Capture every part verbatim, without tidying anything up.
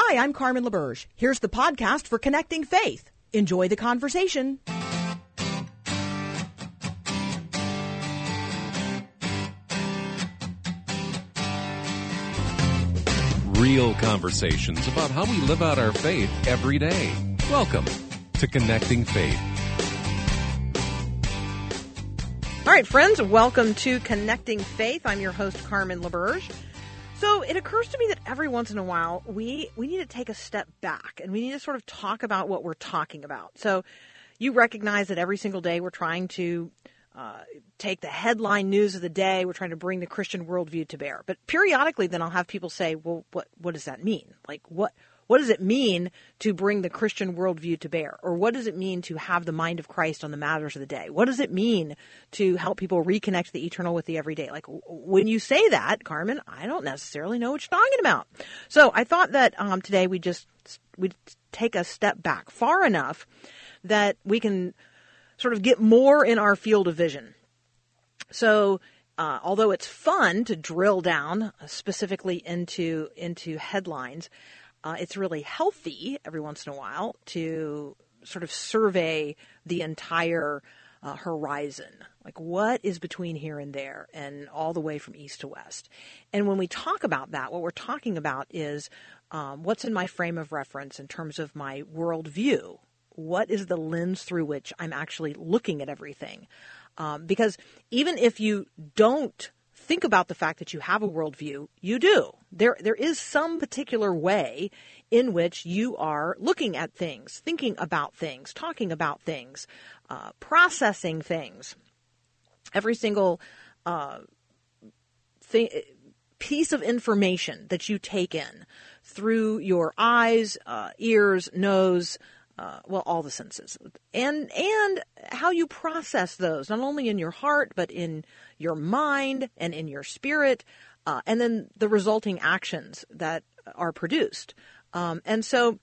Hi, I'm Carmen LaBerge. Here's the podcast for Connecting Faith. Enjoy the conversation. Real conversations about how we live out our faith every day. Welcome to Connecting Faith. All right, friends, welcome to Connecting Faith. I'm your host, Carmen LaBerge. So it occurs to me that every once in a while, we, we need to take a step back and we need to sort of talk about what we're talking about. So you recognize that every single day we're trying to uh, take the headline news of the day. We're trying to bring the Christian worldview to bear. But periodically, then I'll have people say, well, what, what does that mean? Like, what, what does it mean to bring the Christian worldview to bear? Or what does it mean to have the mind of Christ on the matters of the day? What does it mean to help people reconnect the eternal with the everyday? Like, when you say that, Carmen, I don't necessarily know what you're talking about. So I thought that um, today we just we'd take a step back far enough that we can sort of get more in our field of vision. So uh, although it's fun to drill down specifically into into headlines, Uh, it's really healthy every once in a while to sort of survey the entire uh, horizon. Like, what is between here and there and all the way from east to west? And when we talk about that, what we're talking about is um, what's in my frame of reference in terms of my worldview. What is the lens through which I'm actually looking at everything? Um, because even if you don't think about the fact that you have a worldview, you do. There, there is some particular way in which you are looking at things, thinking about things, talking about things, uh, processing things. Every single uh, thing, piece of information that you take in through your eyes, uh, ears, nose, Uh, well, all the senses, and and how you process those, not only in your heart, but in your mind and in your spirit, uh, and then the resulting actions that are produced. Um, and so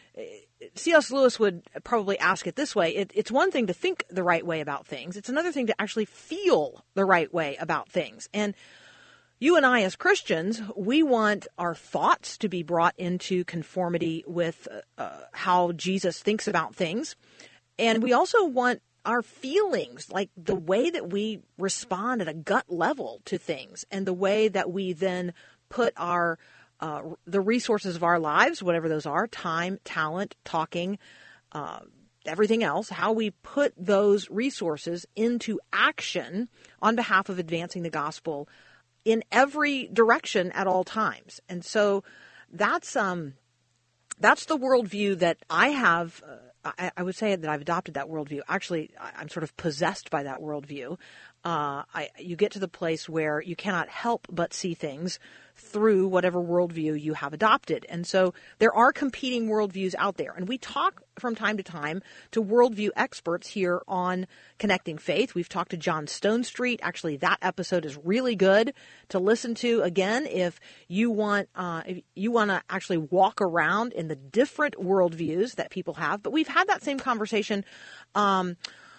C S Lewis would probably ask it this way. It, it's one thing to think the right way about things. It's another thing to actually feel the right way about things. And you and I as Christians, we want our thoughts to be brought into conformity with uh, how Jesus thinks about things. And we also want our feelings, like the way that we respond at a gut level to things and the way that we then put our uh, the resources of our lives, whatever those are, time, talent, talking, uh, everything else, how we put those resources into action on behalf of advancing the gospel in every direction at all times. And so that's um, that's the worldview that I have. Uh, I, I would say that I've adopted that worldview. Actually, I'm sort of possessed by that worldview. Uh, I, you get to the place where you cannot help but see things through whatever worldview you have adopted. And so there are competing worldviews out there. And we talk from time to time to worldview experts here on Connecting Faith. We've talked to John Stonestreet. Actually, that episode is really good to listen to. Again, if you want, uh, if you want to actually walk around in the different worldviews that people have. But we've had that same conversation, um,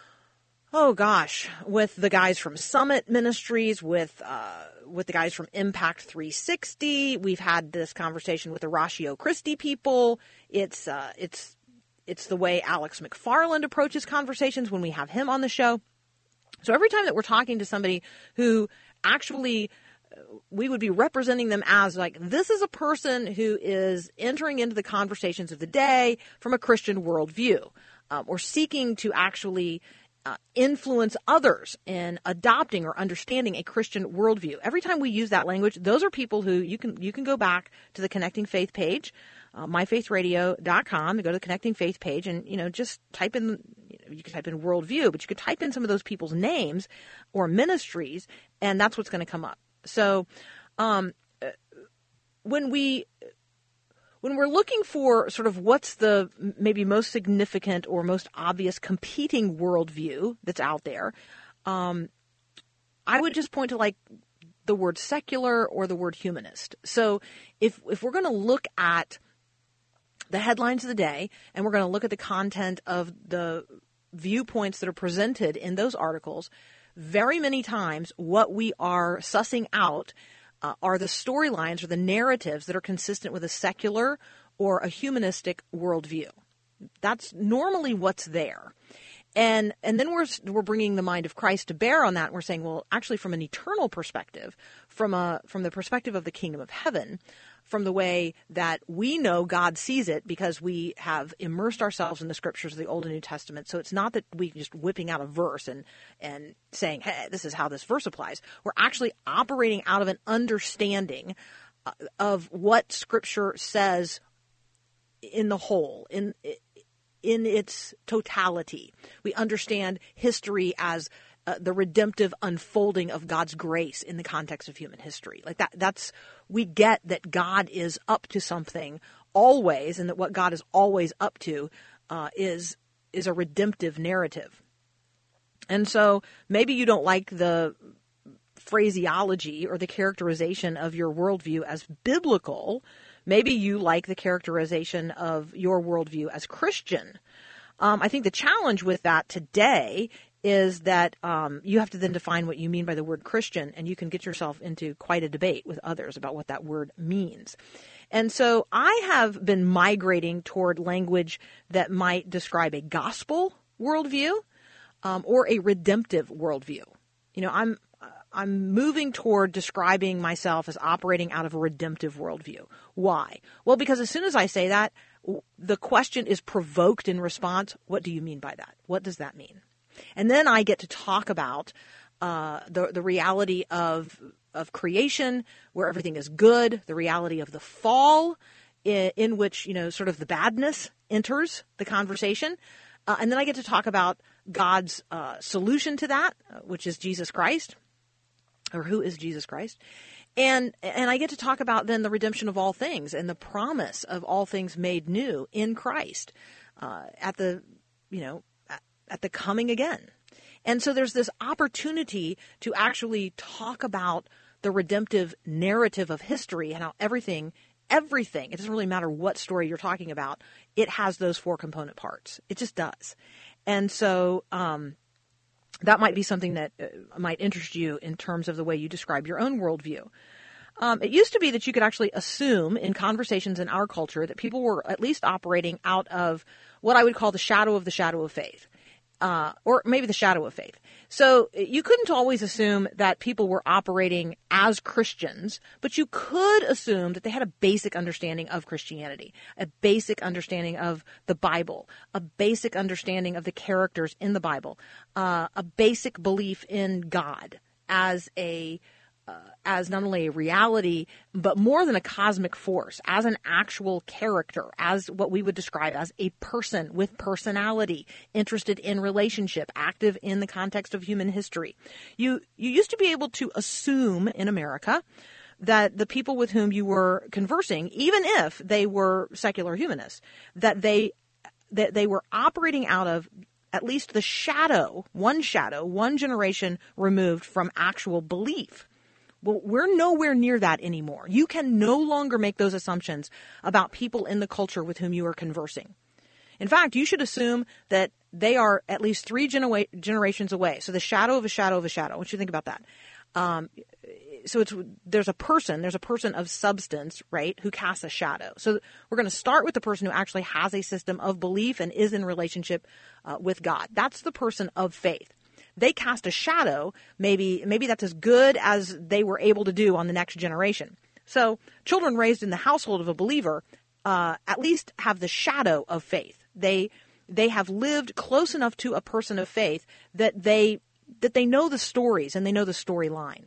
Oh gosh, with the guys from Summit Ministries, with uh, with the guys from Impact three sixty, we've had this conversation with the Ratio Christi people. It's uh, it's it's the way Alex McFarland approaches conversations when we have him on the show. So every time that we're talking to somebody who actually we would be representing them as like, this is a person who is entering into the conversations of the day from a Christian worldview, um, or seeking to actually Uh, influence others in adopting or understanding a Christian worldview. Every time we use that language, those are people who you can you can go back to the Connecting Faith page, uh, my faith radio dot com, go to the Connecting Faith page, and you know just type in. You know, you can type in worldview, but you could type in some of those people's names or ministries, and that's what's going to come up. So, um, when we. When we're looking for sort of what's the maybe most significant or most obvious competing worldview that's out there, um, I would just point to like the word secular or the word humanist. So if if we're going to look at the headlines of the day and we're going to look at the content of the viewpoints that are presented in those articles, very many times what we are sussing out Uh, are the storylines or the narratives that are consistent with a secular or a humanistic worldview. That's normally what's there. And and then we're we're bringing the mind of Christ to bear on that. And we're saying, well, actually, from an eternal perspective, from a from the perspective of the kingdom of heaven, from the way that we know God sees it, because we have immersed ourselves in the scriptures of the Old and New Testament. So it's not that we just whipping out a verse and and saying, hey, this is how this verse applies. We're actually operating out of an understanding of what Scripture says in the whole, in in its totality. We understand history as uh, the redemptive unfolding of God's grace in the context of human history. Like that, that's, we get that God is up to something always, and that what God is always up to uh, is is a redemptive narrative. And so maybe you don't like the phraseology or the characterization of your worldview as biblical. Maybe you like the characterization of your worldview as Christian. Um, I think the challenge with that today is that um, you have to then define what you mean by the word Christian, and you can get yourself into quite a debate with others about what that word means. And so I have been migrating toward language that might describe a gospel worldview um, or a redemptive worldview. You know, I'm I'm moving toward describing myself as operating out of a redemptive worldview. Why? Well, because as soon as I say that, the question is provoked in response. What do you mean by that? What does that mean? And then I get to talk about uh, the the reality of of creation, where everything is good, the reality of the fall, in, in which, you know, sort of the badness enters the conversation. Uh, and then I get to talk about God's uh, solution to that, uh, which is Jesus Christ. Or who is Jesus Christ? And and I get to talk about then the redemption of all things and the promise of all things made new in Christ uh, at the, you know, at, at the coming again. And so there's this opportunity to actually talk about the redemptive narrative of history and how everything, everything, it doesn't really matter what story you're talking about, it has those four component parts. It just does. And so, um, that might be something that uh, might interest you in terms of the way you describe your own worldview. Um, it used to be that you could actually assume in conversations in our culture that people were at least operating out of what I would call the shadow of the shadow of faith, uh, or maybe the shadow of faith. So you couldn't always assume that people were operating as Christians, but you could assume that they had a basic understanding of Christianity, a basic understanding of the Bible, a basic understanding of the characters in the Bible, uh, a basic belief in God as a Uh, as not only a reality, but more than a cosmic force, as an actual character, as what we would describe as a person with personality, interested in relationship, active in the context of human history. You, you used to be able to assume in America that the people with whom you were conversing, even if they were secular humanists, that they, that they were operating out of at least the shadow, one shadow, one generation removed from actual belief. Well, we're nowhere near that anymore. You can no longer make those assumptions about people in the culture with whom you are conversing. In fact, you should assume that they are at least three genera- generations away. So the shadow of a shadow of a shadow. What do you think about that? Um, so it's there's a person, there's a person of substance, right, who casts a shadow. So we're going to start with the person who actually has a system of belief and is in relationship uh, with God. That's the person of faith. They cast a shadow, maybe maybe that's as good as they were able to do on the next generation. So children raised in the household of a believer uh, at least have the shadow of faith. They they have lived close enough to a person of faith that they that they know the stories and they know the storyline.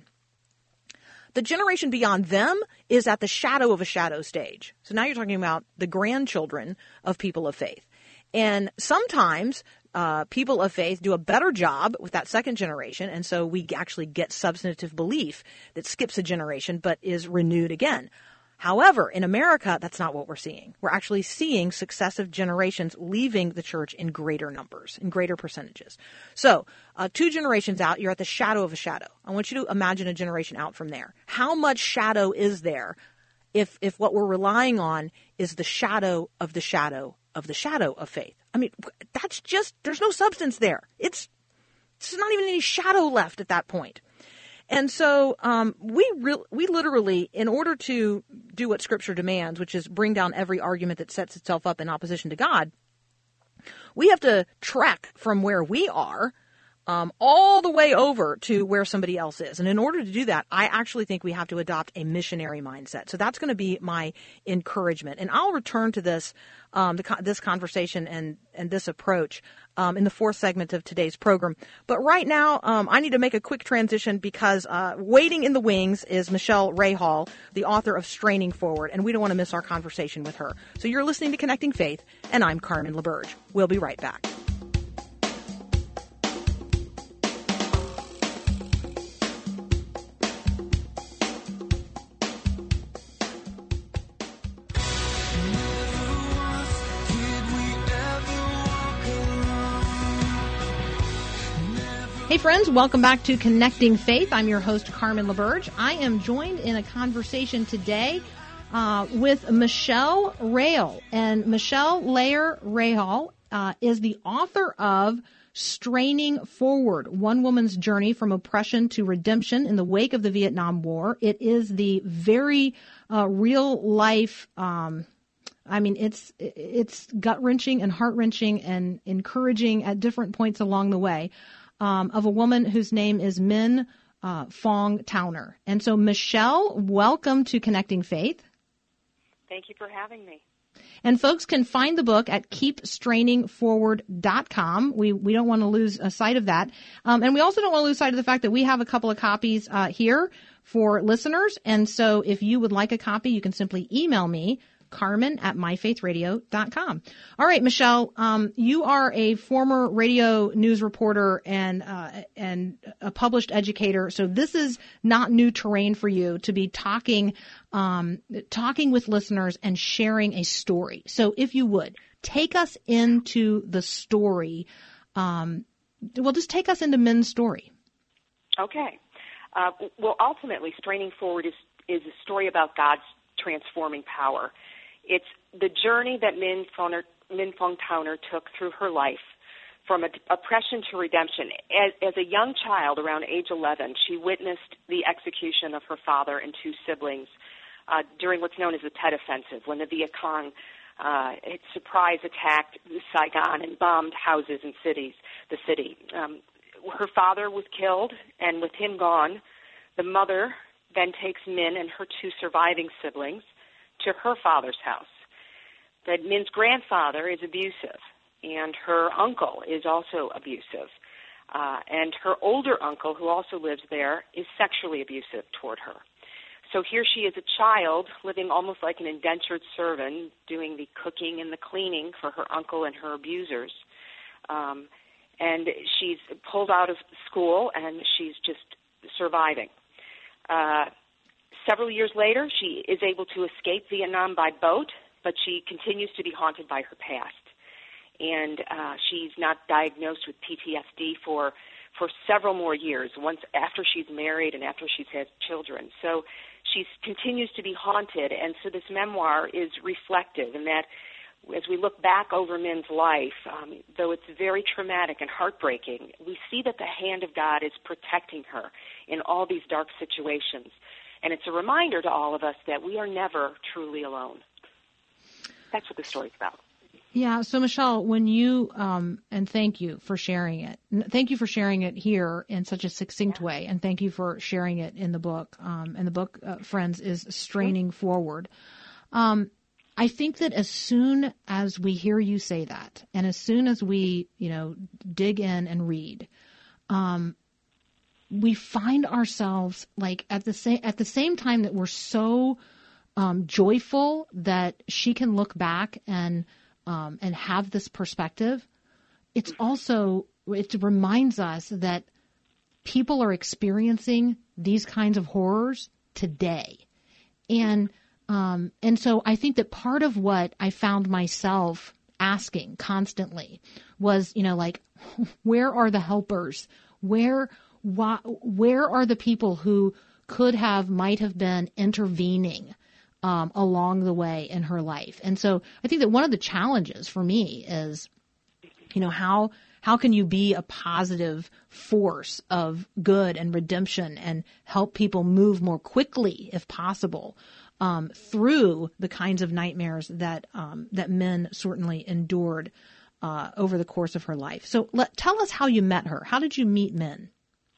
The generation beyond them is at the shadow of a shadow stage. So now you're talking about the grandchildren of people of faith. And sometimes uh, people of faith do a better job with that second generation, and so we actually get substantive belief that skips a generation but is renewed again. However, in America, that's not what we're seeing. We're actually seeing successive generations leaving the church in greater numbers, in greater percentages. So uh, two generations out, you're at the shadow of a shadow. I want you to imagine a generation out from there. How much shadow is there if if what we're relying on is the shadow of the shadow of the shadow of faith? I mean, that's just, there's no substance there. It's, there's not even any shadow left at that point. And so um, we re- we literally, in order to do what Scripture demands, which is bring down every argument that sets itself up in opposition to God, we have to trek from where we are um, all the way over to where somebody else is. And in order to do that, I actually think we have to adopt a missionary mindset. So that's going to be my encouragement. And I'll return to this um, the, this conversation and, and this approach um, in the fourth segment of today's program. But right now, um, I need to make a quick transition because uh, waiting in the wings is Michelle Rahal, the author of Straining Forward, and we don't want to miss our conversation with her. So you're listening to Connecting Faith, and I'm Carmen LaBerge. We'll be right back. Hey friends, welcome back to Connecting Faith. I'm your host, Carmen LaBerge. I am joined in a conversation today uh, with Michelle Rahal. And Michelle Lair Rahal uh, is the author of Straining Forward, One Woman's Journey from Oppression to Redemption in the Wake of the Vietnam War. It is the very uh, real life um I mean, it's it's gut-wrenching and heart-wrenching and encouraging at different points along the way. Um, of a woman whose name is Minh uh, Phuong Towner. And so, Michelle, welcome to Connecting Faith. Thank you for having me. And folks can find the book at keep straining forward dot com. We we don't want to lose a sight of that. Um, and we also don't want to lose sight of the fact that we have a couple of copies uh, here for listeners. And so if you would like a copy, you can simply email me, Carmen at my faith radio dot com. All right, Michelle, um, you are a former radio news reporter and uh, and a published educator, so this is not new terrain for you to be talking um, talking with listeners and sharing a story. So if you would, take us into the story. Um, well, just take us into Minh's story. Okay. Uh, well, ultimately, Straining Forward is, is a story about God's transforming power. It's the journey that Minh Phuong Towner took through her life from oppression to redemption. As, as a young child, around age eleven, she witnessed the execution of her father and two siblings uh, during what's known as the Tet Offensive, when the Viet Cong uh, had surprise attacked Saigon and bombed houses and cities, the city. Um, her father was killed, and with him gone, the mother then takes Minh and her two surviving siblings to her father's house. But Minh's grandfather is abusive, and her uncle is also abusive. Uh, and her older uncle, who also lives there, is sexually abusive toward her. So here she is, a child, living almost like an indentured servant, doing the cooking and the cleaning for her uncle and her abusers. Um, and she's pulled out of school, and she's just surviving. Uh, Several years later, she is able to escape Vietnam by boat, but she continues to be haunted by her past. And uh, she's not diagnosed with P T S D for for several more years, once after she's married and after she's had children. So she continues to be haunted, and so this memoir is reflective in that as we look back over Minh's life, um, though it's very traumatic and heartbreaking, we see that the hand of God is protecting her in all these dark situations. And it's a reminder to all of us that we are never truly alone. That's what the story's about. Yeah. So, Michelle, when you, um, and thank you for sharing it. Thank you for sharing it here in such a succinct yeah. way. And thank you for sharing it in the book. Um, and the book, uh, friends, is Straining mm-hmm. Forward. Um, I think that as soon as we hear you say that, and as soon as we, you know, dig in and read, um, we find ourselves like at the same at the same time that we're so um, joyful that she can look back and um, and have this perspective. It's also it reminds us that people are experiencing these kinds of horrors today, and um, and so I think that part of what I found myself asking constantly was, you know, like, where are the helpers? Where Why, where are the people who could have, might have been intervening um, along the way in her life? And so I think that one of the challenges for me is, you know, how how can you be a positive force of good and redemption and help people move more quickly, if possible, um, through the kinds of nightmares that um, that Min certainly endured uh, over the course of her life. So let, tell us how you met her. How did you meet Min?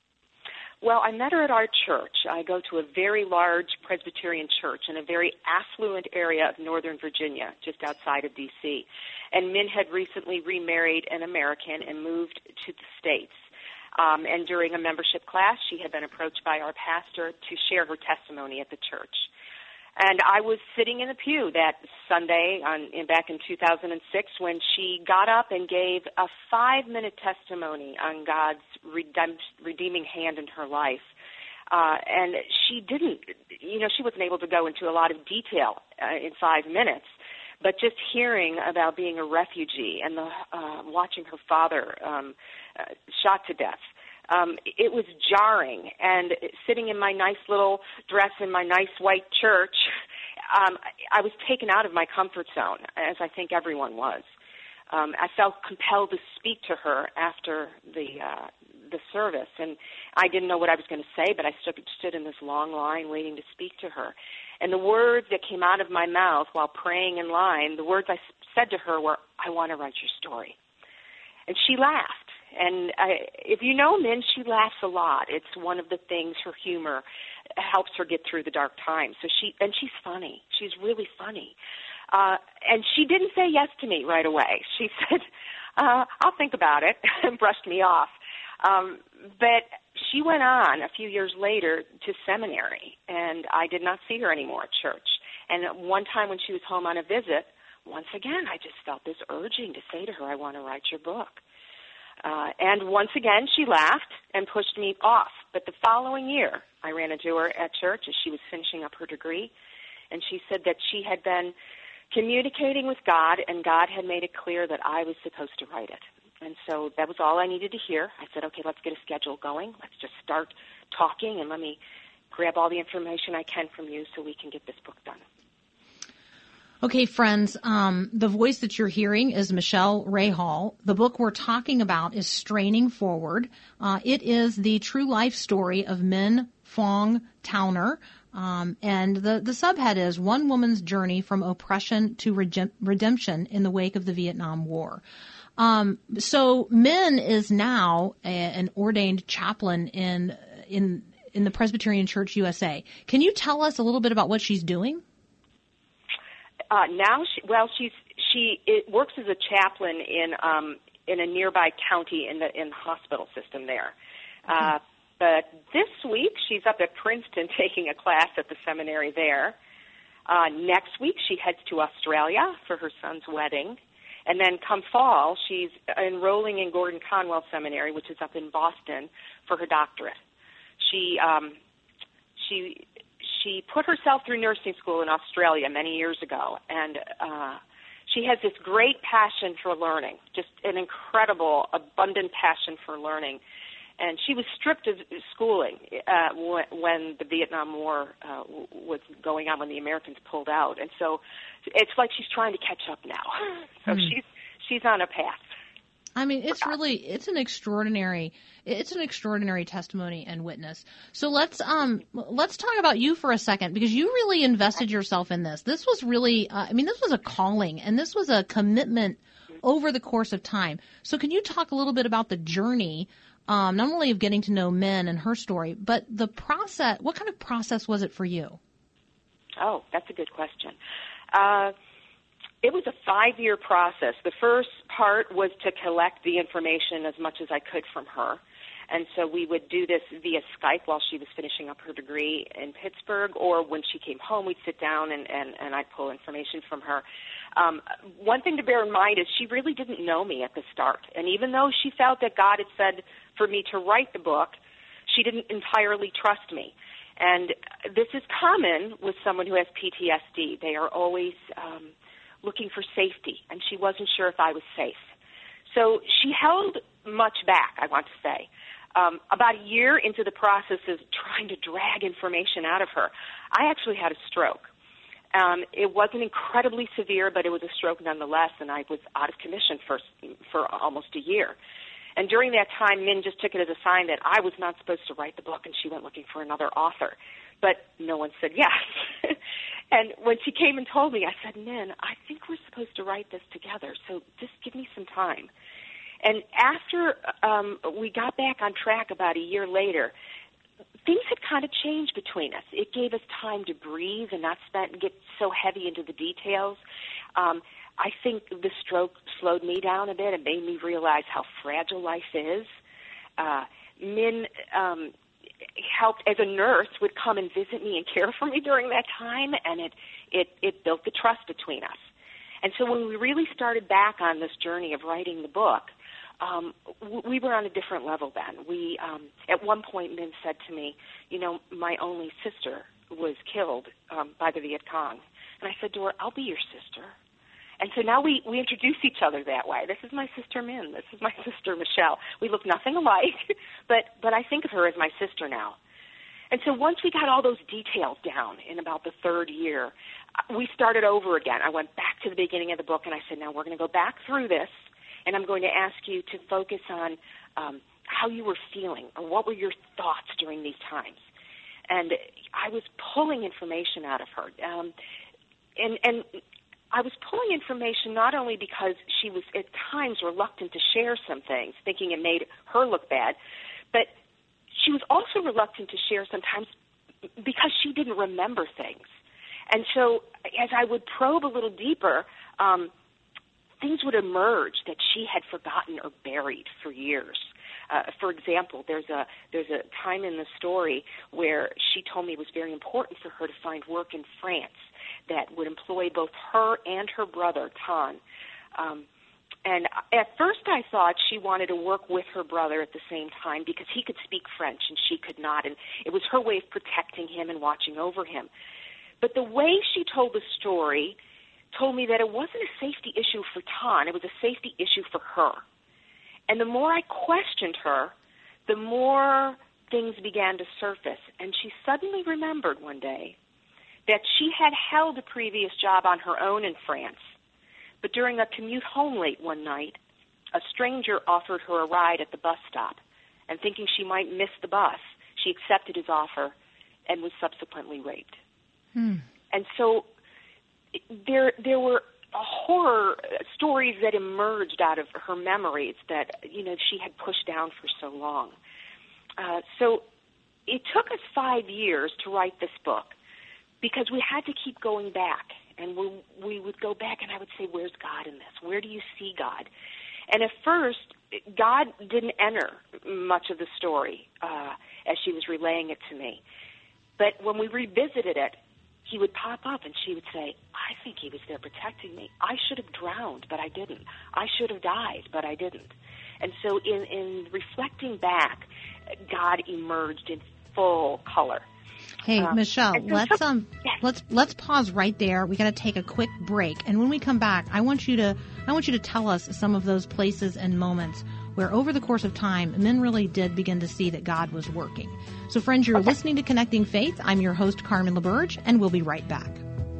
Well, I met her at our church. I go to a very large Presbyterian church in a very affluent area of Northern Virginia, just outside of D C And Min had recently remarried an American and moved to the States. Um, and during a membership class, she had been approached by our pastor to share her testimony at the church. And I was sitting in the pew that Sunday on, in, back in two thousand six when she got up and gave a five-minute testimony on God's redemp- redeeming hand in her life. Uh, and she didn't, you know, she wasn't able to go into a lot of detail uh, in five minutes. But just hearing about being a refugee and the, uh, watching her father um, uh, shot to death, Um, it was jarring, and sitting in my nice little dress in my nice white church, um, I was taken out of my comfort zone, as I think everyone was. Um, I felt compelled to speak to her after the uh, the service, and I didn't know what I was going to say, but I stood, stood in this long line waiting to speak to her. And the words that came out of my mouth while praying in line, the words I said to her were, "I want to write your story." And she laughed. And I, if you know Min, she laughs a lot. It's one of the things, her humor helps her get through the dark times. So she, and she's funny. She's really funny. Uh, and she didn't say yes to me right away. She said, uh, I'll think about it, and brushed me off. Um, but she went on a few years later to seminary, and I did not see her anymore at church. And one time when she was home on a visit, once again, I just felt this urging to say to her, I want to write your book. Uh, and once again, she laughed and pushed me off. But the following year, I ran into her at church as she was finishing up her degree, and she said that she had been communicating with God, and God had made it clear that I was supposed to write it. And so that was all I needed to hear. I said, okay, let's get a schedule going. Let's just start talking, and let me grab all the information I can from you so we can get this book done. Okay, friends, um, the voice that you're hearing is Michelle Rahal. The book we're talking about is Straining Forward. Uh, it is the true life story of Min Fong Towner, um, and the, the subhead is One Woman's Journey from Oppression to Rege- Redemption in the Wake of the Vietnam War. Um, so Min is now a, an ordained chaplain in in in the Presbyterian Church U S A. Can you tell us a little bit about what she's doing? Uh, now, she, well, she's she it works as a chaplain in um, in a nearby county in the in the hospital system there. Uh, but this week, she's up at Princeton taking a class at the seminary there. Uh, next week, she heads to Australia for her son's wedding, and then come fall, she's enrolling in Gordon Conwell Seminary, which is up in Boston, for her doctorate. She um, she. She put herself through nursing school in Australia many years ago, and uh, she has this great passion for learning, just an incredible, abundant passion for learning. And she was stripped of schooling uh, when the Vietnam War uh, was going on, when the Americans pulled out. And so it's like she's trying to catch up now. So mm. she's she's on a path. I mean, it's really, it's an extraordinary, it's an extraordinary testimony and witness. So let's, um, let's talk about you for a second, because you really invested yourself in this. This was really, uh, I mean, this was a calling, and this was a commitment over the course of time. So can you talk a little bit about the journey, um, not only of getting to know Min and her story, but the process, what kind of process was it for you? Oh, that's a good question. Uh, It was a five-year process. The first part was to collect the information as much as I could from her. And so we would do this via Skype while she was finishing up her degree in Pittsburgh, or when she came home, we'd sit down and, and, and I'd pull information from her. Um, one thing to bear in mind is she really didn't know me at the start. And even though she felt that God had said for me to write the book, she didn't entirely trust me. And this is common with someone who has P T S D. They are always um, looking for safety, and she wasn't sure if I was safe. So she held much back, I want to say. Um, about a year into the process of trying to drag information out of her, I actually had a stroke. Um, it wasn't incredibly severe, but it was a stroke nonetheless, and I was out of commission for for almost a year. And during that time, Min just took it as a sign that I was not supposed to write the book, and she went looking for another author. But no one said yes. And when she came and told me, I said, Min, I think we're supposed to write this together, so just give me some time. And after um, we got back on track about a year later, things had kind of changed between us. It gave us time to breathe and not spend, get so heavy into the details. Um, I think the stroke slowed me down a bit and made me realize how fragile life is. Uh, Min um, helped, as a nurse, would come and visit me and care for me during that time, and it, it, it built the trust between us. And so when we really started back on this journey of writing the book, um, we were on a different level then. We, um, at one point, Min said to me, you know, my only sister was killed um, by the Viet Cong. And I said to her, I'll be your sister. And so now we, we introduce each other that way. This is my sister Min. This is my sister Michelle. We look nothing alike, but, but I think of her as my sister now. And so once we got all those details down in about the third year, we started over again. I went back to the beginning of the book, and I said, now we're going to go back through this, and I'm going to ask you to focus on um, how you were feeling or what were your thoughts during these times. And I was pulling information out of her. Um, and, and I was pulling information not only because she was at times reluctant to share some things, thinking it made her look bad, but she was also reluctant to share sometimes because she didn't remember things. And so as I would probe a little deeper, um, things would emerge that she had forgotten or buried for years. Uh, for example, there's a there's a time in the story where she told me it was very important for her to find work in France that would employ both her and her brother, Tan. Um, and at first I thought she wanted to work with her brother at the same time because he could speak French and she could not, and it was her way of protecting him and watching over him. But the way she told the story told me that it wasn't a safety issue for Tan, it was a safety issue for her. And the more I questioned her, the more things began to surface. And she suddenly remembered one day that she had held a previous job on her own in France. But during a commute home late one night, a stranger offered her a ride at the bus stop. And thinking she might miss the bus, she accepted his offer and was subsequently raped. Hmm. And so there there were horror stories that emerged out of her memories that, you know, she had pushed down for so long. Uh, so it took us five years to write this book because we had to keep going back. And we, we would go back and I would say, where's God in this? Where do you see God? And at first, God didn't enter much of the story uh, as she was relaying it to me. But when we revisited it, he would pop up and she would say, I think he was there protecting me. I should have drowned, but I didn't. I should have died, but I didn't. And so in, in reflecting back, God emerged in full color. Hey, um, Michelle, so so, let's um yes. let's let's pause right there. We got to take a quick break. And when we come back, I want you to I want you to tell us some of those places and moments where over the course of time, men really did begin to see that God was working. So friends, you're okay. listening to Connecting Faith. I'm your host, Carmen LaBerge, and we'll be right back.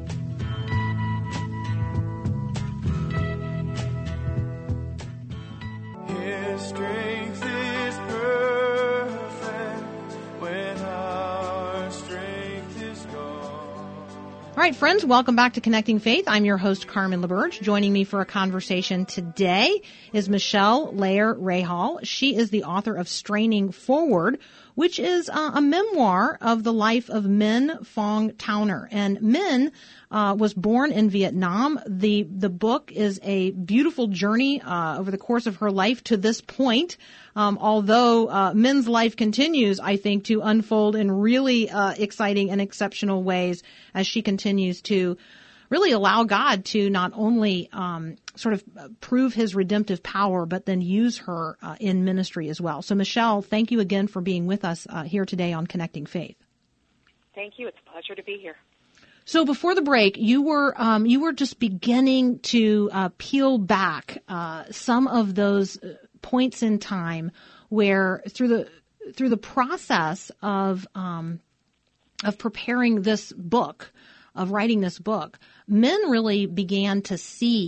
His strength is perfect when our strength is gone. All right, friends, welcome back to Connecting Faith. I'm your host, Carmen LaBerge. Joining me for a conversation today is Michelle Layer Rahal. She is the author of Straining Forward, which is uh, a memoir of the life of Min Fong Towner. And Min uh, was born in Vietnam. The the book is a beautiful journey uh, over the course of her life to this point. Um, although uh, Min's life continues, I think, to unfold in really uh, exciting and exceptional ways as she continues to really allow God to not only um, sort of prove his redemptive power, but then use her uh, in ministry as well. So, Michelle, thank you again for being with us uh, here today on Connecting Faith. Thank you. It's a pleasure to be here. So before the break, you were um, you were just beginning to uh, peel back uh, some of those points in time where through the through the process of um, of preparing this book, of writing this book, men really began to see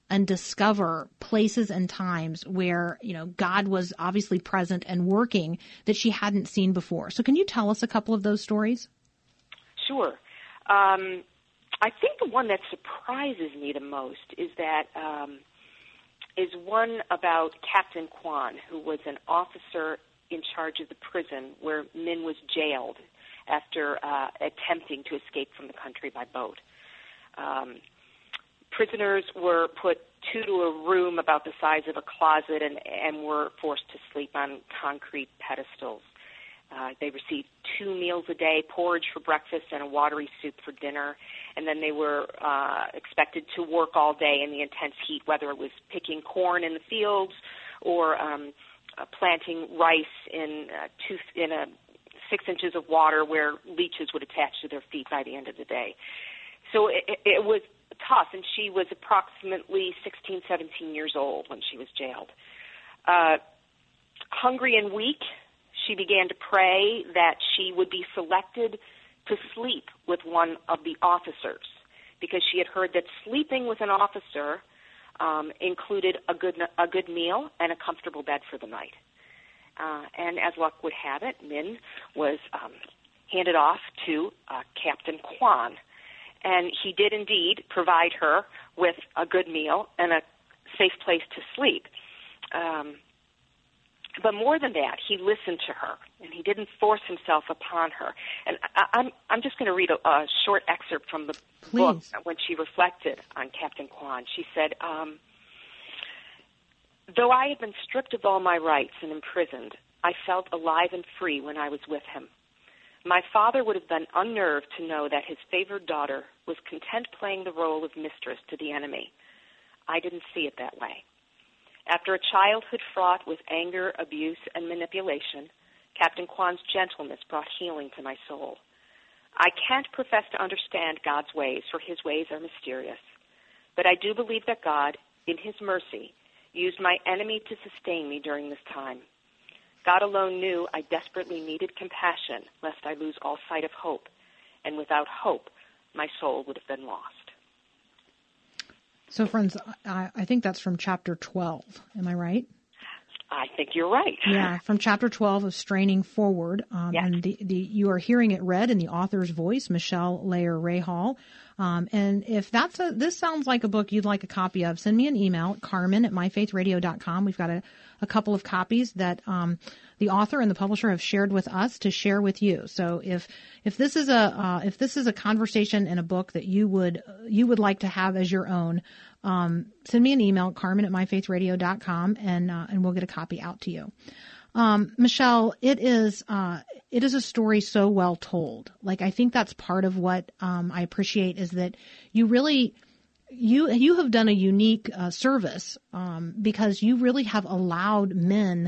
and discover places and times where, you know, God was obviously present and working that she hadn't seen before. So can you tell us a couple of those stories? Sure. Um, I think the one that surprises me the most is that um, is one about Captain Kwan, who was an officer in charge of the prison where Min was jailed after uh, attempting to escape from the country by boat. Um, prisoners were put two to a room about the size of a closet and, and were forced to sleep on concrete pedestals. Uh, they received two meals a day, porridge for breakfast and a watery soup for dinner, and then they were uh, expected to work all day in the intense heat, whether it was picking corn in the fields or um, uh, planting rice in uh, two, in a six inches of water where leeches would attach to their feet by the end of the day. So it, it was tough, and she was approximately sixteen, seventeen years old when she was jailed. Uh, hungry and weak, she began to pray that she would be selected to sleep with one of the officers, because she had heard that sleeping with an officer um, included a good a good meal and a comfortable bed for the night. Uh, and as luck would have it, Min was um, handed off to uh, Captain Kwan. And he did indeed provide her with a good meal and a safe place to sleep. Um, but more than that, he listened to her, and he didn't force himself upon her. And I, I'm I'm just going to read a, a short excerpt from the Please. book when she reflected on Captain Kwan. She said, um, "Though I had been stripped of all my rights and imprisoned, I felt alive and free when I was with him. My father would have been unnerved to know that his favored daughter was content playing the role of mistress to the enemy. I didn't see it that way. After a childhood fraught with anger, abuse, and manipulation, Captain Kwan's gentleness brought healing to my soul. I can't profess to understand God's ways, for his ways are mysterious. But I do believe that God, in his mercy, used my enemy to sustain me during this time. God alone knew I desperately needed compassion, lest I lose all sight of hope. And without hope, my soul would have been lost." So, friends, I, I think that's from chapter twelve. Am I right? I think you're right. Yeah, from chapter twelve of Straining Forward. Um, yes. And the, the you are hearing it read in the author's voice, Michelle Layer Rahal. Um, and if that's a, this sounds like a book you'd like a copy of, send me an email, Carmen at my faith radio dot com. We've got a, a couple of copies that um, the author and the publisher have shared with us to share with you. So if if this is a uh, if this is a conversation in a book that you would you would like to have as your own, um, send me an email, Carmen at my faith radio dot com, and uh, and we'll get a copy out to you. Um, Michelle, it is uh, it is a story so well told. Like, I think that's part of what um, I appreciate is that you really you you have done a unique uh, service um, because you really have allowed men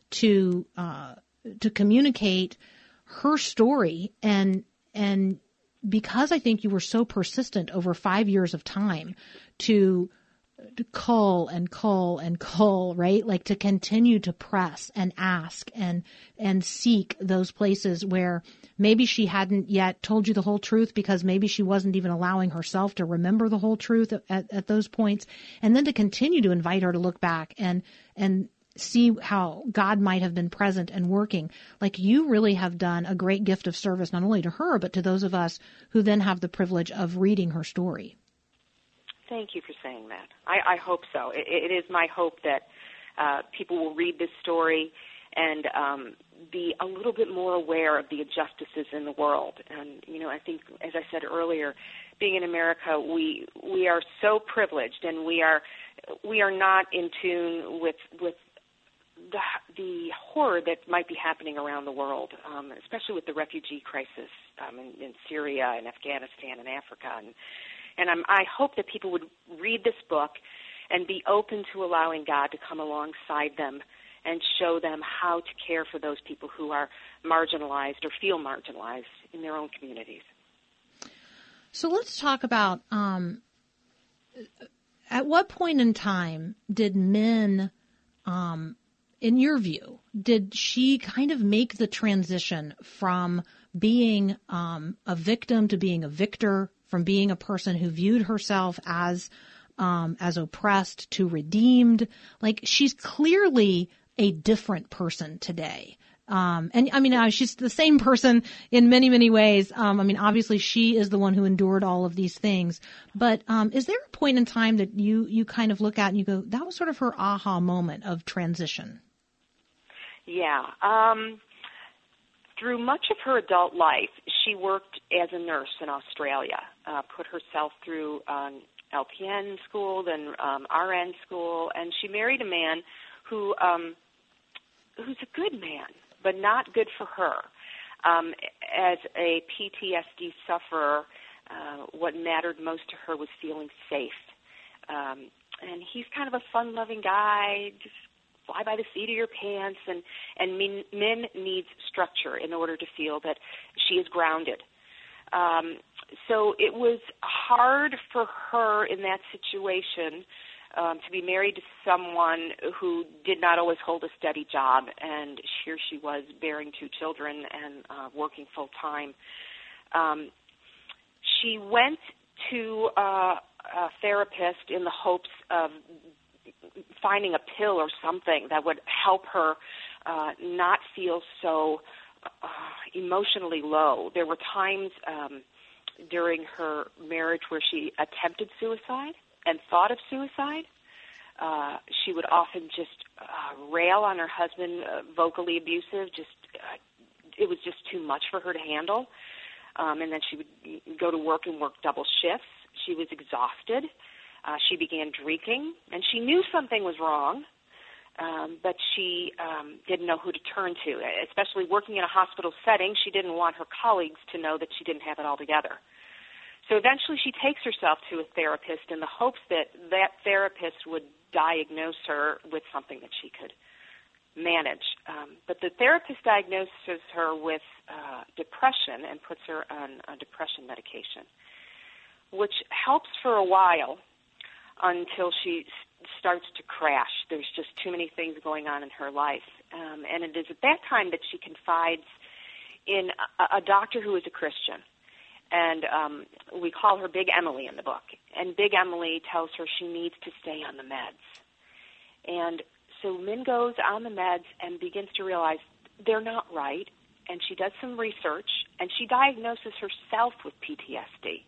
to uh, to communicate her story, and and because I think you were so persistent over five years of time to. to cull and cull and cull, right? Like to continue to press and ask and, and seek those places where maybe she hadn't yet told you the whole truth because maybe she wasn't even allowing herself to remember the whole truth at, at those points. And then to continue to invite her to look back and, and see how God might have been present and working. Like, you really have done a great gift of service, not only to her, but to those of us who then have the privilege of reading her story. Thank you for saying that. I, I hope so. It, it is my hope that uh, people will read this story and um, be a little bit more aware of the injustices in the world. And, you know, I think, as I said earlier, being in America, we we are so privileged, and we are we are not in tune with with the the horror that might be happening around the world, um, especially with the refugee crisis um, in, in Syria and Afghanistan and Africa. And And I'm, I hope that people would read this book and be open to allowing God to come alongside them and show them how to care for those people who are marginalized or feel marginalized in their own communities. So let's talk about um, at what point in time did Min, um, in your view, did she kind of make the transition from being um, a victim to being a victor, from being a person who viewed herself as um, as oppressed to redeemed. Like, she's clearly a different person today. Um, and I mean, uh, she's the same person in many, many ways. Um, I mean, obviously she is the one who endured all of these things, but, um, is there a point in time that you, you kind of look at and you go, that was sort of her aha moment of transition? Yeah. Um, through much of her adult life, she worked as a nurse in Australia, uh, put herself through, um, L P N school, then, um, R N school, and she married a man who, um, who's a good man, but not good for her. Um, as a P T S D sufferer, uh, what mattered most to her was feeling safe. Um, and he's kind of a fun-loving guy, just fly by the seat of your pants, and, and Min, Min needs structure in order to feel that she is grounded. Um, so it was hard for her in that situation Um, to be married to someone who did not always hold a steady job, and here she was bearing two children and uh, working full time. Um, she went to uh, a therapist in the hopes of finding a pill or something that would help her uh, not feel so uh, emotionally low. There were times um, during her marriage where she attempted suicide and thought of suicide. Uh, she would often just uh, rail on her husband, uh, vocally abusive. Just uh, it was just too much for her to handle. Um, and then she would go to work and work double shifts. She was exhausted. Uh, she began drinking, and she knew something was wrong, um, but she um, didn't know who to turn to. Especially working in a hospital setting, she didn't want her colleagues to know that she didn't have it all together. So eventually she takes herself to a therapist in the hopes that that therapist would diagnose her with something that she could manage. Um, but the therapist diagnoses her with uh, depression and puts her on a depression medication, which helps for a while until she s- starts to crash. There's just too many things going on in her life. Um, and it is at that time that she confides in a, a doctor who is a Christian. And um, we call her Big Emily in the book. And Big Emily tells her she needs to stay on the meds. And so Min goes on the meds and begins to realize they're not right. And she does some research, and she diagnoses herself with P T S D.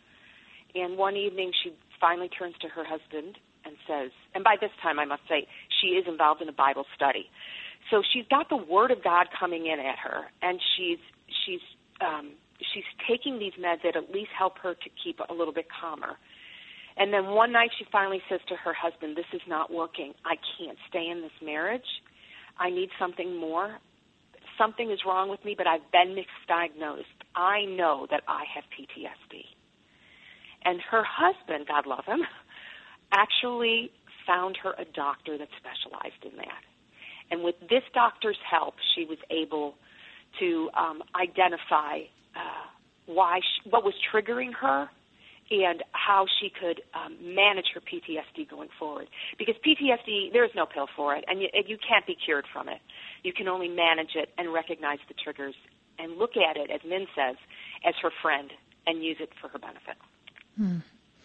And one evening she finally turns to her husband and says, and by this time I must say she is involved in a Bible study. So she's got the Word of God coming in at her, and she's she's um, she's taking these meds that at least help her to keep a little bit calmer. And then one night she finally says to her husband, this is not working. I can't stay in this marriage. I need something more. Something is wrong with me, but I've been misdiagnosed. I know that I have P T S D. And her husband, God love him, actually found her a doctor that specialized in that. And with this doctor's help, she was able to um, identify uh, why she, what was triggering her and how she could um, manage her P T S D going forward. Because P T S D, there is no pill for it, and you, you can't be cured from it. You can only manage it and recognize the triggers and look at it, as Min says, as her friend and use it for her benefit. Hmm.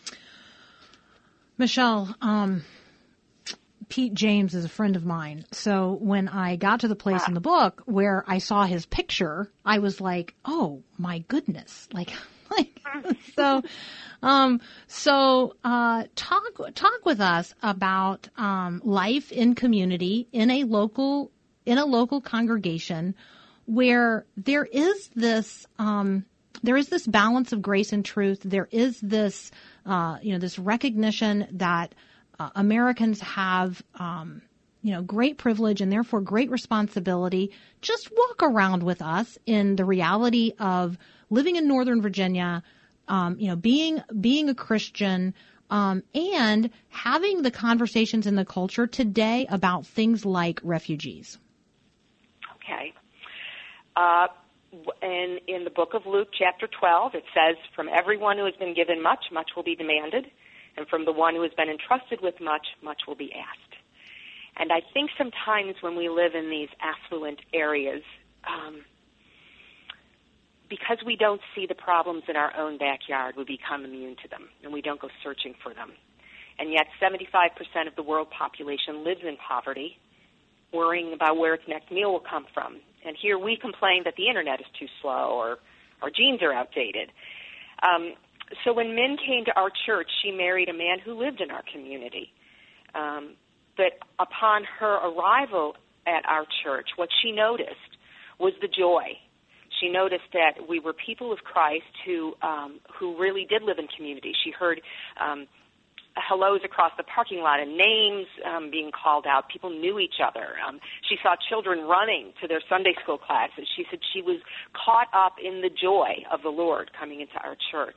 Michelle, um, Pete James is a friend of mine. So when I got to the place ah. in the book where I saw his picture, I was like, oh, my goodness. Like, like so, um, so, uh, talk, talk with us about, um, life in community in a local, in a local congregation where there is this, um, there is this balance of grace and truth. There is this, uh, you know, this recognition that uh, Americans have, um, you know, great privilege and therefore great responsibility. Just walk around with us in the reality of living in Northern Virginia, um, you know, being being a Christian, um, and having the conversations in the culture today about things like refugees. Okay. Uh, and in the book of Luke, chapter twelve, it says, from everyone who has been given much, much will be demanded, and from the one who has been entrusted with much, much will be asked. And I think sometimes when we live in these affluent areas, um, because we don't see the problems in our own backyard, we become immune to them, and we don't go searching for them. and yet seventy-five percent of the world population lives in poverty, worrying about where its next meal will come from. And here we complain that the internet is too slow or our genes are outdated. Um, so when Min came to our church, she married a man who lived in our community. Um, but upon her arrival at our church, what she noticed was the joy. She noticed that we were people of Christ who um, who really did live in community. She heard um, hellos across the parking lot and names um, being called out. People knew each other. Um, she saw children running to their Sunday school classes. She said she was caught up in the joy of the Lord coming into our church.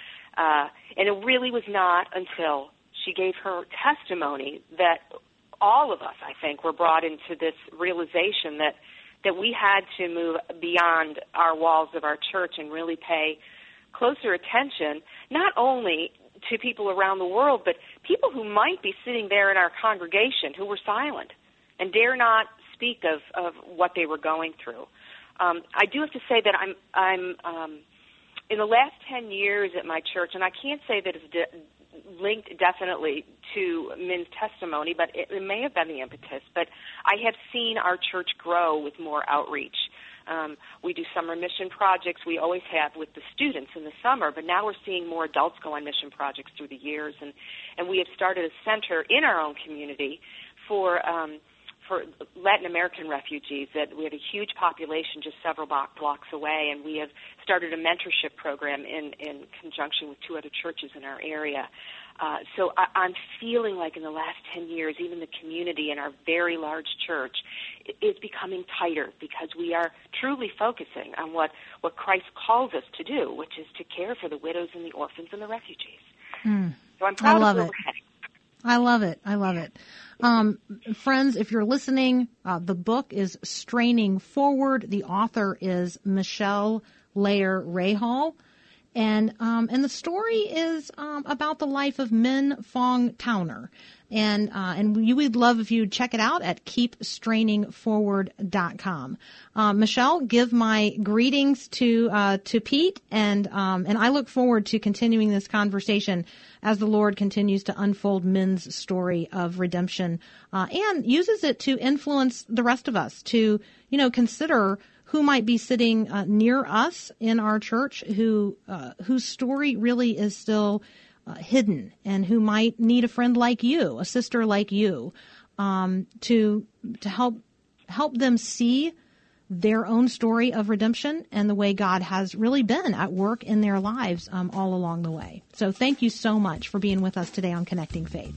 Uh, and it really was not until she gave her testimony that all of us, I think, were brought into this realization that that we had to move beyond our walls of our church and really pay closer attention, not only to people around the world, but people who might be sitting there in our congregation who were silent and dare not speak of, of what they were going through. Um, I do have to say that I'm, I'm um, in the last ten years at my church, and I can't say that it's de- linked definitely to Min's testimony, but it, it may have been the impetus, but I have seen our church grow with more outreach. Um, we do summer mission projects. We always have with the students in the summer, but now we're seeing more adults go on mission projects through the years, and, and we have started a center in our own community for um, for Latin American refugees. That we have a huge population just several blocks away, and we have started a mentorship program in, in conjunction with two other churches in our area. Uh, so I, I'm feeling like in the last ten years, even the community in our very large church is becoming tighter because we are truly focusing on what, what Christ calls us to do, which is to care for the widows and the orphans and the refugees. Mm. So I'm proud I love of where it. we're heading. I love it. I love it. Um, friends, if you're listening, uh, the book is Straining Forward. The author is Michelle Layer Rahal. And um, and the story is um, about the life of Min Fong Towner. And uh, and you would love if you check it out at keep straining forward dot com. Uh, Michelle, give my greetings to uh, to Pete, and um, and I look forward to continuing this conversation as the Lord continues to unfold Min's story of redemption uh, and uses it to influence the rest of us to, you know, consider who might be sitting uh, near us in our church, who uh, whose story really is still uh, hidden, and who might need a friend like you, a sister like you, um, to to help help them see their own story of redemption and the way God has really been at work in their lives um, all along the way. So thank you so much for being with us today on Connecting Faith.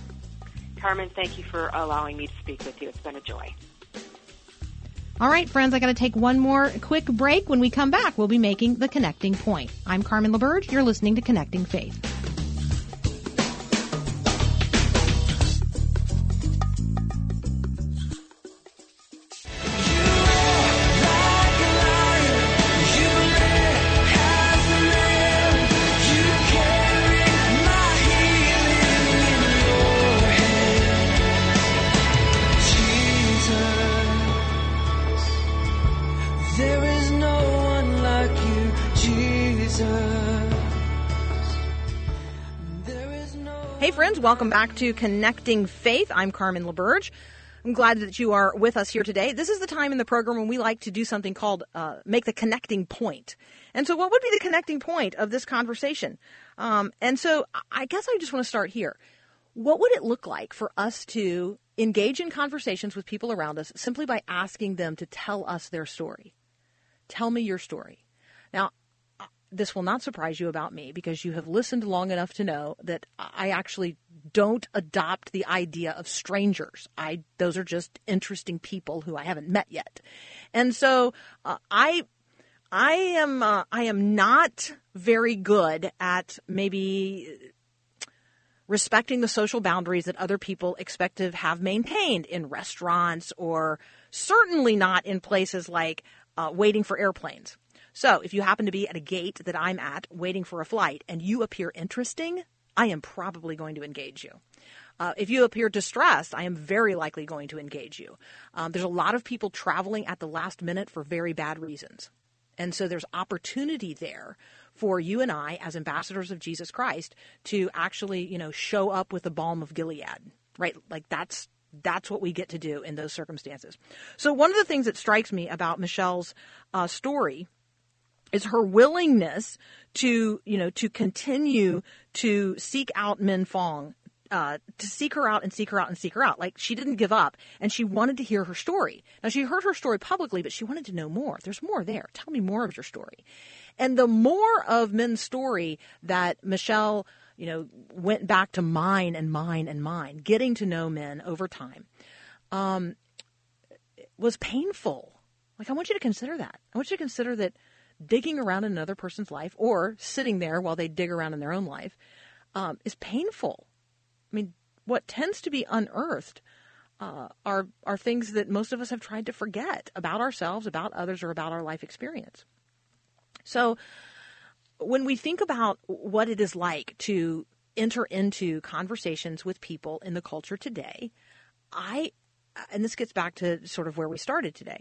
Carmen, thank you for allowing me to speak with you. It's been a joy. All right, friends, I got to take one more quick break. When we come back, we'll be making the connecting point. I'm Carmen LaBerge. You're listening to Connecting Faith. Hey friends, welcome back to Connecting Faith. I'm Carmen LaBerge. I'm glad that you are with us here today. This is the time in the program when we like to do something called uh, make the connecting point. And so what would be the connecting point of this conversation? Um, and so I guess I just want to start here. What would it look like for us to engage in conversations with people around us simply by asking them to tell us their story? Tell me your story. Now, this will not surprise you about me because you have listened long enough to know that I actually don't adopt the idea of strangers. I those are just interesting people who I haven't met yet. And so uh, I I am uh, I am not very good at maybe respecting the social boundaries that other people expect to have maintained in restaurants, or certainly not in places like uh, waiting for airplanes. So if you happen to be at a gate that I'm at waiting for a flight and you appear interesting, I am probably going to engage you. Uh, if you appear distressed, I am very likely going to engage you. Um, there's a lot of people traveling at the last minute for very bad reasons. And so there's opportunity there for you and I as ambassadors of Jesus Christ to actually, you know, show up with the balm of Gilead, right? Like that's, that's what we get to do in those circumstances. So one of the things that strikes me about Michelle's uh, story is her willingness to, you know, to continue to seek out Min Fong, uh, to seek her out and seek her out and seek her out. Like she didn't give up and she wanted to hear her story. Now she heard her story publicly, but she wanted to know more. There's more there. Tell me more of your story. And the more of Min's story that Michelle, you know, went back to mine and mine and mine, getting to know Min over time, um, was painful. Like I want you to consider that. I want you to consider that digging around in another person's life or sitting there while they dig around in their own life um, is painful. I mean, what tends to be unearthed uh, are are things that most of us have tried to forget about ourselves, about others, or about our life experience. So when we think about what it is like to enter into conversations with people in the culture today, I, and this gets back to sort of where we started today,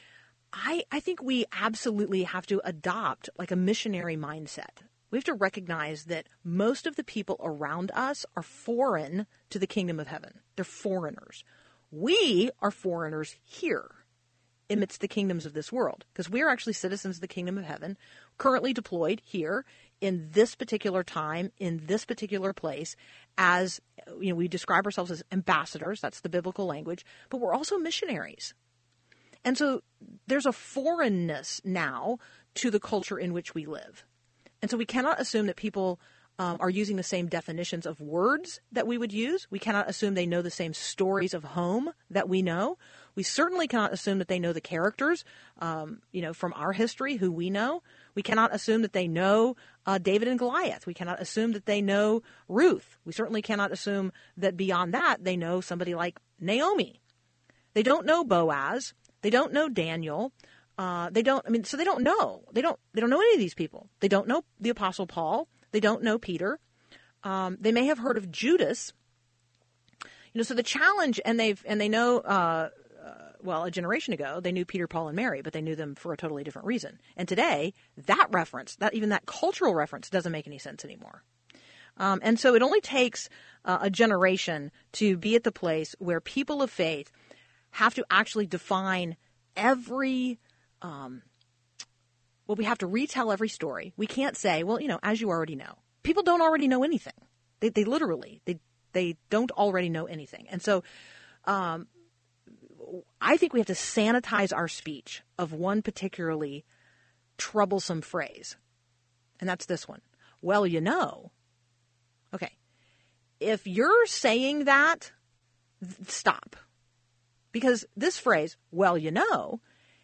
I, I think we absolutely have to adopt like a missionary mindset. We have to recognize that most of the people around us are foreign to the kingdom of heaven. They're foreigners. We are foreigners here amidst the kingdoms of this world because we are actually citizens of the kingdom of heaven, currently deployed here in this particular time, in this particular place as, you know, we describe ourselves as ambassadors. That's the biblical language, but we're also missionaries. And so there's a foreignness now to the culture in which we live. And so we cannot assume that people um, are using the same definitions of words that we would use. We cannot assume they know the same stories of home that we know. We certainly cannot assume that they know the characters, um, you know, from our history, who we know. We cannot assume that they know uh, David and Goliath. We cannot assume that they know Ruth. We certainly cannot assume that beyond that they know somebody like Naomi. They don't know Boaz. They don't know Daniel. Uh, they don't, I mean, so they don't know. They don't, they don't know any of these people. They don't know the Apostle Paul. They don't know Peter. Um, they may have heard of Judas. You know, so the challenge, and they've, and they know, uh, uh, well, a generation ago, they knew Peter, Paul, and Mary, but they knew them for a totally different reason. And today, that reference, that even that cultural reference doesn't make any sense anymore. Um, and so it only takes uh, a generation to be at the place where people of faith have to actually define every, um, well, we have to retell every story. We can't say, well, you know, as you already know. People don't already know anything. They, they literally, they, they don't already know anything. And so um, I think we have to sanitize our speech of one particularly troublesome phrase. And that's this one. Well, you know. Okay. If you're saying that, th- stop. Because this phrase, well, you know,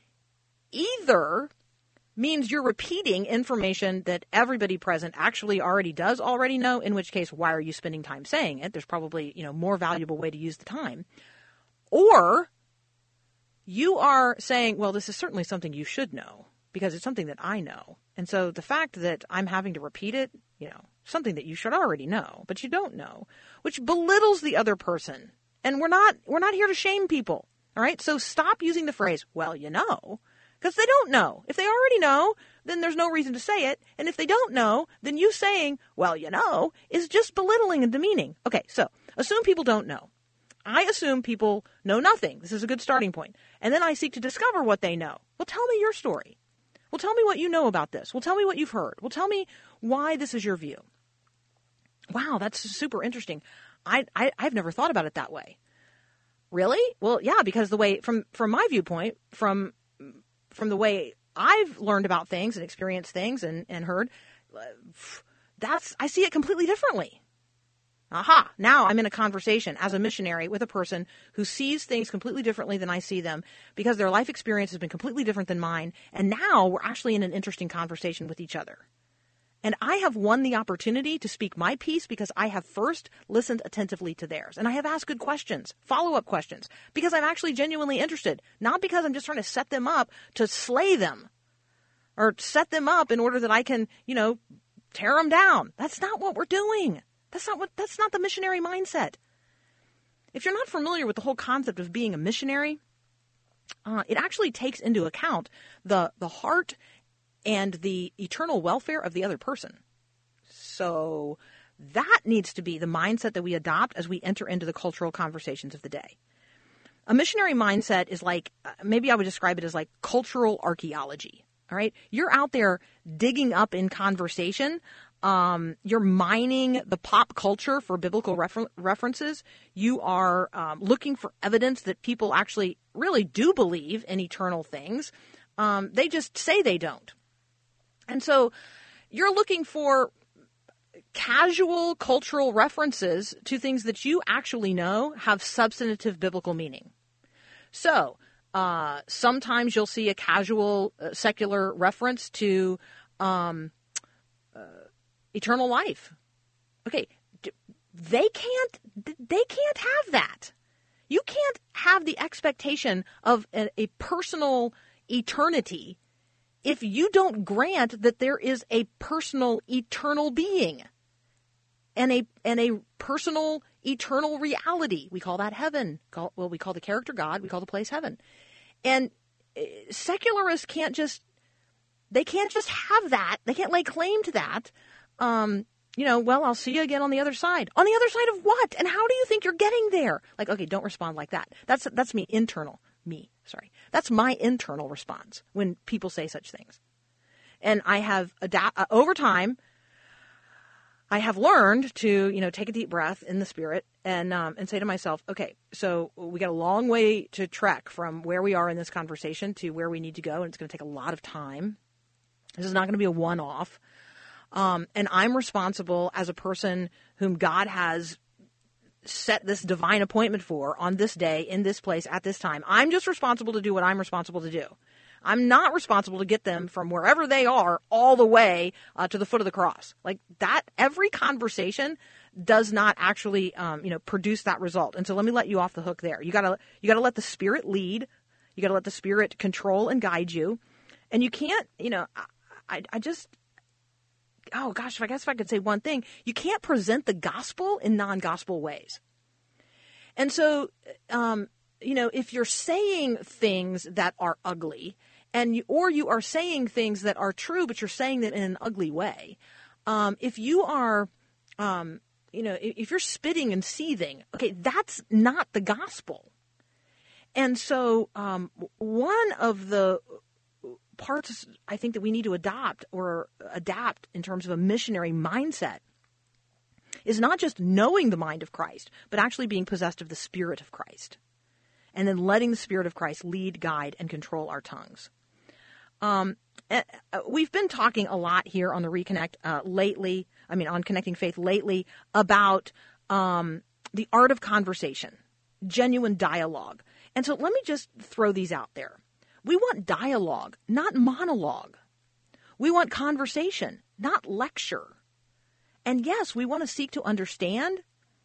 either means you're repeating information that everybody present actually already does already know, in which case, why are you spending time saying it? There's probably, you know, more valuable way to use the time. Or you are saying, well, this is certainly something you should know because it's something that I know. And so the fact that I'm having to repeat it, you know, something that you should already know, but you don't know, which belittles the other person. And we're not, we're not here to shame people. All right. So stop using the phrase, well, you know, because they don't know. If they already know, then there's no reason to say it. And if they don't know, then you saying, well, you know, is just belittling and demeaning. Okay. So assume people don't know. I assume people know nothing. This is a good starting point. And then I seek to discover what they know. Well, tell me your story. Well, tell me what you know about this. Well, tell me what you've heard. Well, tell me why this is your view. Wow, that's super interesting. I, I, I've never thought about it that way. Really? Well, yeah, because the way, from, from my viewpoint, from from the way I've learned about things and experienced things and, and heard, that's, I see it completely differently. Aha, now I'm in a conversation as a missionary with a person who sees things completely differently than I see them because their life experience has been completely different than mine. And now we're actually in an interesting conversation with each other. And I have won the opportunity to speak my piece because I have first listened attentively to theirs. And I have asked good questions, follow-up questions, because I'm actually genuinely interested, not because I'm just trying to set them up to slay them or set them up in order that I can, you know, tear them down. That's not what we're doing. That's not what, that's not the missionary mindset. If you're not familiar with the whole concept of being a missionary, uh, it actually takes into account the, the heart and the eternal welfare of the other person. So that needs to be the mindset that we adopt as we enter into the cultural conversations of the day. A missionary mindset is like, maybe I would describe it as like cultural archaeology. All right. You're out there digging up in conversation. Um, you're mining the pop culture for biblical refer- references. You are um, looking for evidence that people actually really do believe in eternal things. Um, they just say they don't. And so you're looking for casual cultural references to things that you actually know have substantive biblical meaning. So uh, sometimes you'll see a casual uh, secular reference to um, uh, eternal life. Okay, they can't. They can't have that. You can't have the expectation of a, a personal eternity if you don't grant that there is a personal eternal being and a and a personal eternal reality. We call that heaven. Call, well, we call the character God. We call the place heaven. And secularists can't just they can't just have that. They can't lay claim to that. Um, you know, well, I'll see you again on the other side. On the other side of what? And how do you think you're getting there? Like, okay, don't respond like that. That's that's me internal. Me, sorry. That's my internal response when people say such things. And I have adapt uh, over time. I have learned to, you know, take a deep breath in the spirit and um, and say to myself, okay, so we got a long way to trek from where we are in this conversation to where we need to go, and it's going to take a lot of time. This is not going to be a one-off. Um, and I'm responsible as a person whom God has set this divine appointment for on this day, in this place, at this time. I'm just responsible to do what I'm responsible to do. I'm not responsible to get them from wherever they are all the way uh, to the foot of the cross. Like that, every conversation does not actually, um, you know, produce that result. And so let me let you off the hook there. You gotta, you gotta let the Spirit lead. You gotta let the Spirit control and guide you. And you can't, you know, I, I, I just, oh gosh, I guess if I could say one thing, you can't present the gospel in non-gospel ways. And so, um, you know, if you're saying things that are ugly, and you, or you are saying things that are true, but you're saying that in an ugly way, um, if you are, um, you know, if, if you're spitting and seething, okay, that's not the gospel. And so, um, one of the parts I think that we need to adopt or adapt in terms of a missionary mindset is not just knowing the mind of Christ, but actually being possessed of the Spirit of Christ. And then letting the Spirit of Christ lead, guide, and control our tongues. Um, we've been talking a lot here on the Reconnect uh, lately, I mean on Connecting Faith lately, about um, the art of conversation, genuine dialogue. And so let me just throw these out there. We want dialogue, not monologue. We want conversation, not lecture. And yes, we want to seek to understand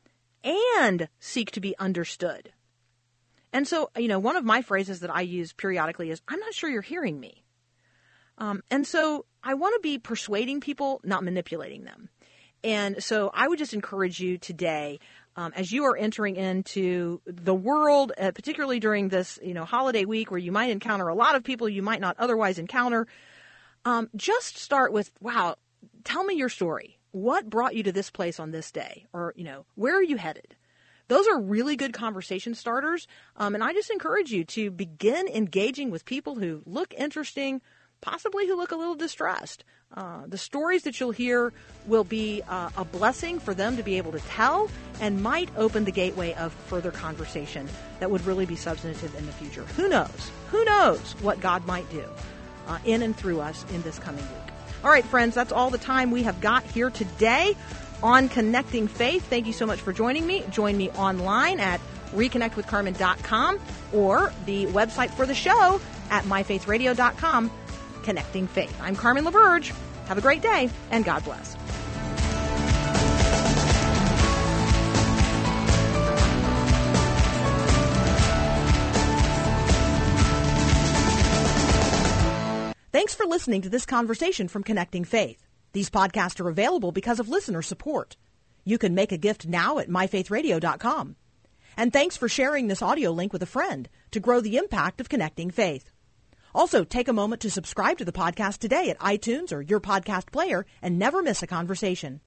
and seek to be understood. And so, you know, one of my phrases that I use periodically is, I'm not sure you're hearing me. Um, and so I want to be persuading people, not manipulating them. And so I would just encourage you today, um, as you are entering into the world, uh, particularly during this, you know, holiday week where you might encounter a lot of people you might not otherwise encounter, um, just start with, wow, tell me your story. What brought you to this place on this day? Or, you know, where are you headed? Those are really good conversation starters. Um, and I just encourage you to begin engaging with people who look interesting, possibly who look a little distressed. Uh, the stories that you'll hear will be uh, a blessing for them to be able to tell and might open the gateway of further conversation that would really be substantive in the future. Who knows? Who knows what God might do uh, in and through us in this coming week. All right, friends, that's all the time we have got here today on Connecting Faith. Thank you so much for joining me. Join me online at reconnect with carmen dot com or the website for the show at my faith radio dot com, Connecting Faith. I'm Carmen LaBerge. Have a great day, and God bless. Thanks for listening to this conversation from Connecting Faith. These podcasts are available because of listener support. You can make a gift now at my faith radio dot com. And thanks for sharing this audio link with a friend to grow the impact of Connecting Faith. Also, take a moment to subscribe to the podcast today at iTunes or your podcast player and never miss a conversation.